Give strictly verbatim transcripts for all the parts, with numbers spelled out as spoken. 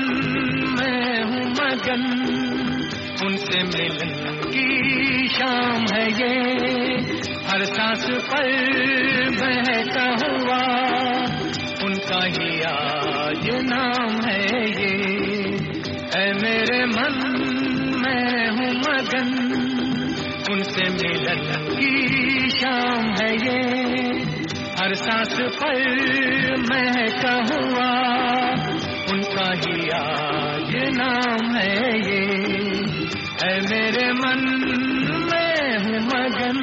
मैं हूँ मगन, उनसे मिलन की शाम है ये, हर सांस पर बहता हुआ उनका ही आज नाम है ये। ऐ मेरे मन मैं हूँ मगन, उनसे मिलन की शाम है ये, हर सांस पर महका हुआ उनका ही आज नाम है ये। ऐ मेरे मन मैं हूँ मगन।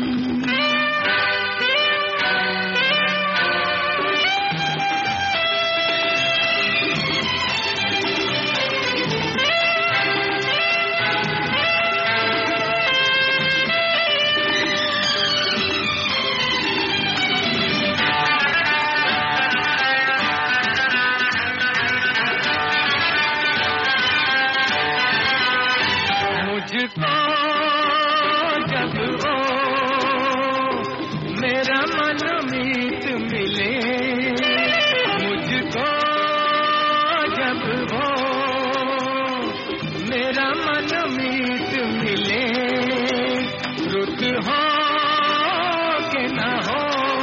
मुझको जब वो मेरा मन मीत मिले, मुझको जब वो मेरा मन मीत मिले, रुत हो के न हो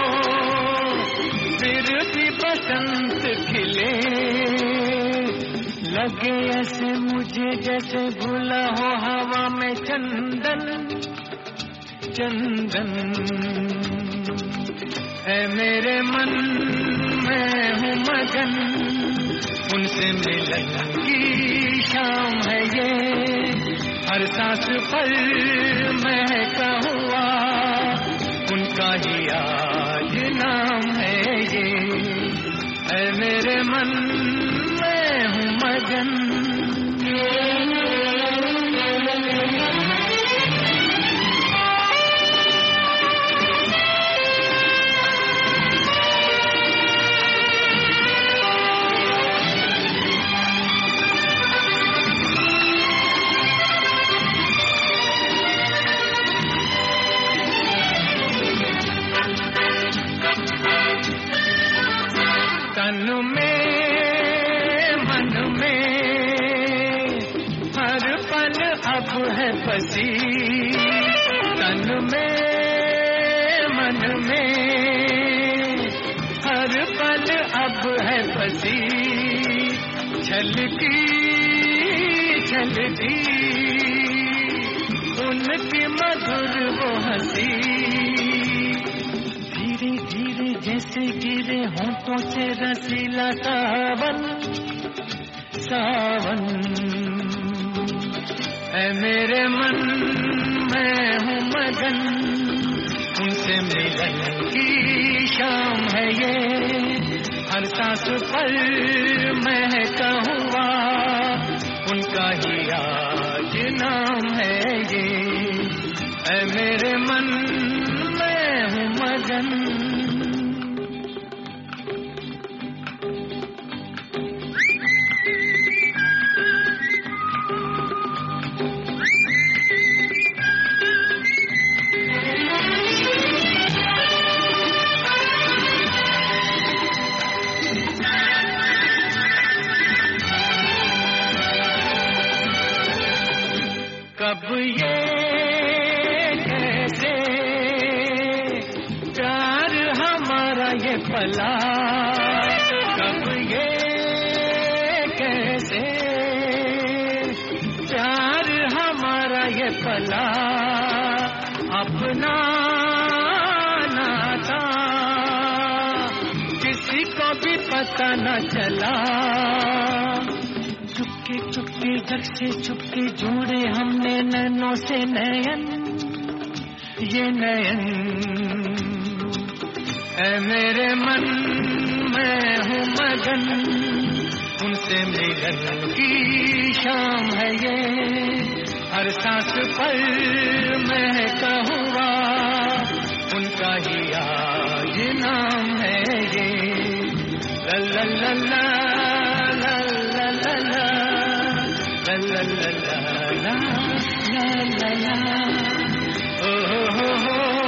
फिर भी बसंत खिले, लगे ऐसे मुझे जैसे भूला हो हवा में चंदन चंदन। ऐ मेरे मन मैं हूँ मगन, उनसे मिलन की शाम है ये, हर सांस पर महका हुआ उनका ही आज नाम है ये। ऐ मेरे मन मैं हूँ मगन। तन में मन में हर पल अब है बसी, तन में मन में हर पल अब है बसी, छलकी छलकी उनकी मधुर वो हंसी, धीरे धीरे जैसे गिरे होंठों से रसीला सावन सावन। ऐ मेरे मन मैं हूँ मगन, उनसे मिलन की शाम है ये, हर सांस पर महका हुआ उनका ही आज नाम है ये। ऐ मेरे मन मैं हूँ मगन। कब ये कैसे प्यार हमारा ये पला, कब ये कैसे प्यार हमारा ये पला, अपना ना था किसी को भी पता न चला, चुपके चुपके जग से चुपके जोड़े हमने नैनों से नयन ये नयन। ऐ मेरे मन मैं हूँ मगन, उनसे मिलन की शाम है ये, हर सांस पर महका हुआ उनका ही आज नाम है ये। ला ला ला ला ला ला ला ला ला ला ला ला ला ला ला, ओ हो हो हो।